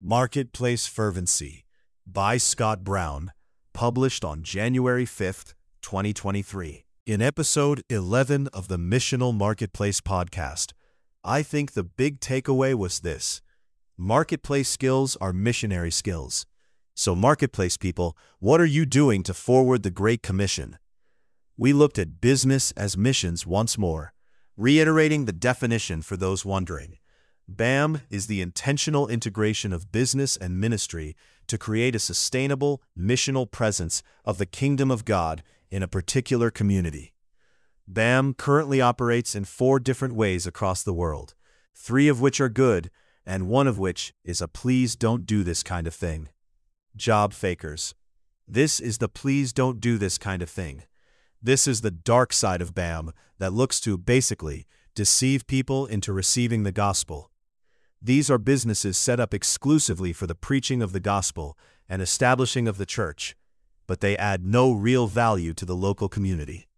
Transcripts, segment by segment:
Marketplace Fervency by Scott Brown, published on January 5th, 2023. In episode 11 of the Missional Marketplace podcast, I think the big takeaway was this: marketplace skills are missionary skills. So marketplace people, what are you doing to forward the Great Commission? We looked at business as missions once more, reiterating the definition for those wondering. BAM is the intentional integration of business and ministry to create a sustainable, missional presence of the kingdom of God in a particular community. BAM currently operates in 4 different ways across the world, 3 of which are good, and 1 of which is a please don't do this kind of thing. Job fakers. This is the please don't do this kind of thing. This is the dark side of BAM that looks to, basically, deceive people into receiving the gospel. These are businesses set up exclusively for the preaching of the gospel and establishing of the church, but they add no real value to the local community.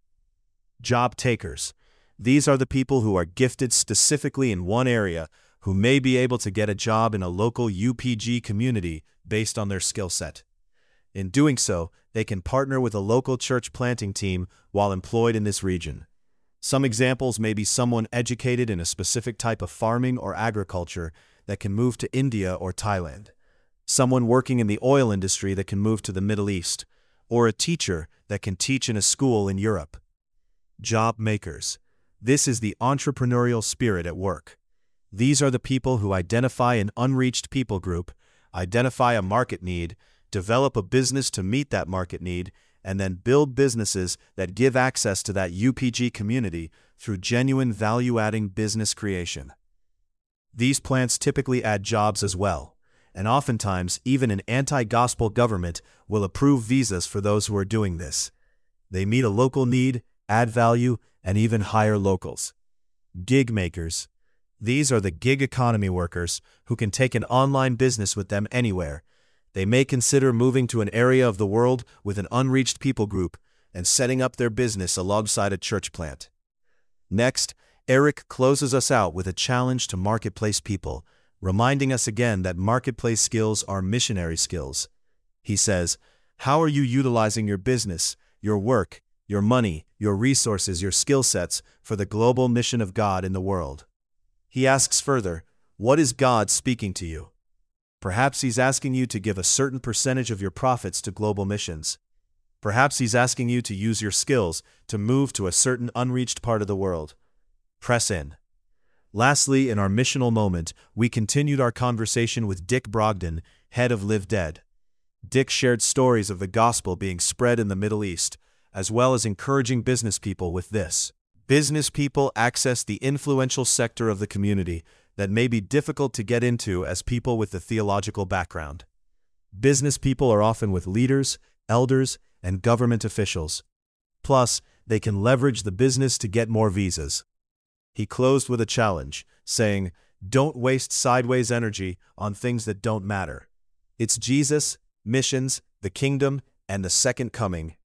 Job takers. These are the people who are gifted specifically in one area who may be able to get a job in a local UPG community based on their skill set. In doing so, they can partner with a local church planting team while employed in this region. Some examples may be someone educated in a specific type of farming or agriculture that can move to India or Thailand, someone working in the oil industry that can move to the Middle East, or a teacher that can teach in a school in Europe. Job makers. This is the entrepreneurial spirit at work. These are the people who identify an unreached people group, identify a market need, develop a business to meet that market need, and then build businesses that give access to that UPG community through genuine value-adding business creation. These plants typically add jobs as well, and oftentimes even an anti-gospel government will approve visas for those who are doing this. They meet a local need, add value, and even hire locals. Gig makers. These are the gig economy workers who can take an online business with them anywhere. They may consider moving to an area of the world with an unreached people group and setting up their business alongside a church plant. Next, Eric closes us out with a challenge to marketplace people, reminding us again that marketplace skills are missionary skills. He says, how are you utilizing your business, your work, your money, your resources, your skill sets for the global mission of God in the world? He asks further, what is God speaking to you? Perhaps he's asking you to give a certain percentage of your profits to global missions. Perhaps he's asking you to use your skills to move to a certain unreached part of the world. Press in. Lastly, in our missional moment, we continued our conversation with Dick Brogden, head of Live Dead. Dick shared stories of the gospel being spread in the Middle East, as well as encouraging business people with this. Business people access the influential sector of the community that may be difficult to get into as people with a theological background. Business people are often with leaders, elders, and government officials. Plus, they can leverage the business to get more visas. He closed with a challenge, saying, don't waste sideways energy on things that don't matter. It's Jesus, missions, the kingdom, and the second coming,